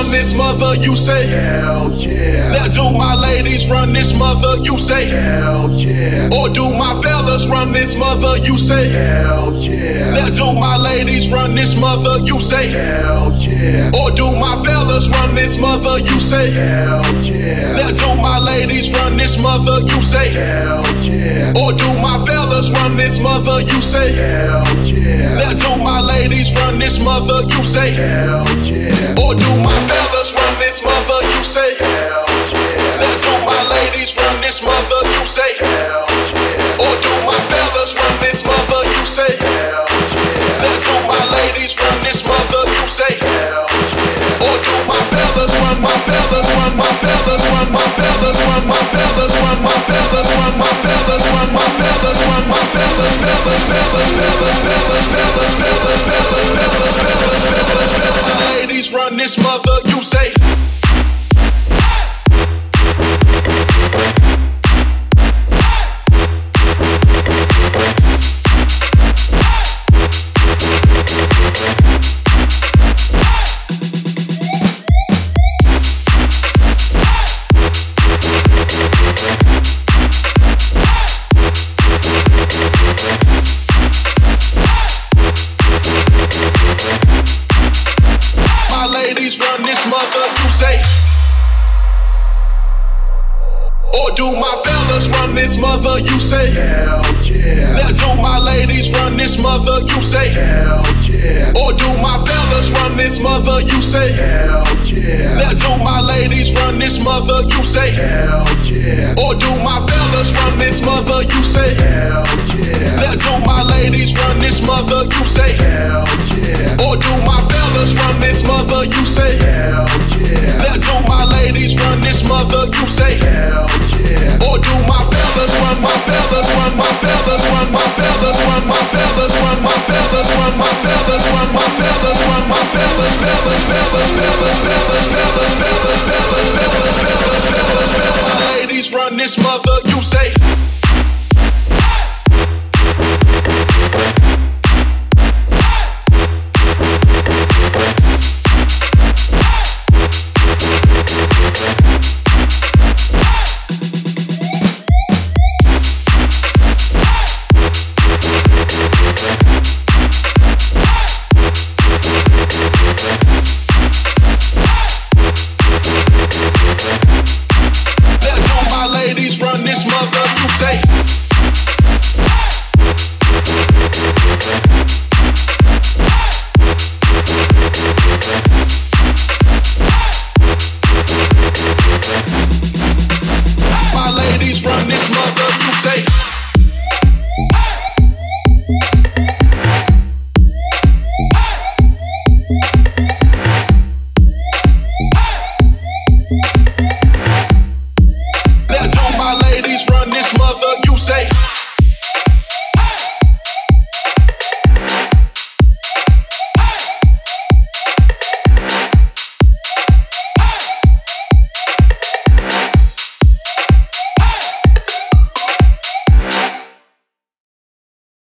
run this mother, you say hell yeah. Now do my ladies run this mother, you say hell yeah. Or do my fellas run this mother, you say hell yeah. Now do my ladies run this mother, you say hell yeah. Or do my fellas run this mother, you say hell yeah. Now do my ladies run this mother, you say hell yeah. Or do my fellas run this mother, you say hell yeah. Now do my ladies run this mother, you say hell yeah. Or do my fellas run this mother, you say hell yeah. Now do my ladies run this mother, you say hell yeah. Or do my fellas run this mother, you say hell yeah. Now do my ladies run this mother, you say hell yeah. Or do my fellas run my fellas run my fellas run my fellas run my fellas run my fellas run my fellas run my fellas run my fellas fellas fellas fellas fellas fellas fellas fellas fellas fellas fellas fellas. My ladies run this mother, you say. Run this mother, you say. Or do my fellas run this mother, you say hell yeah. Now do my ladies run this mother, you say hell yeah. Or do my fellas run this mother, you say hell yeah. Now do my ladies run this mother, you say hell yeah. Or do my fellas run this mother, you say hell yeah. Now do my ladies run this mother, you say hell yeah. Or do my fellas run this mother, you say hell yeah. Now do my ladies run this mother, you say hell yeah. Or do my fellas run my fellas run my fellas run my fellas run my fellas run my fellas run my fellas run my fellas run my fellas fellas fellas fellas fellas fellas fellas fellas fellas fellas fellas fellas. My ladies run this mother, you say.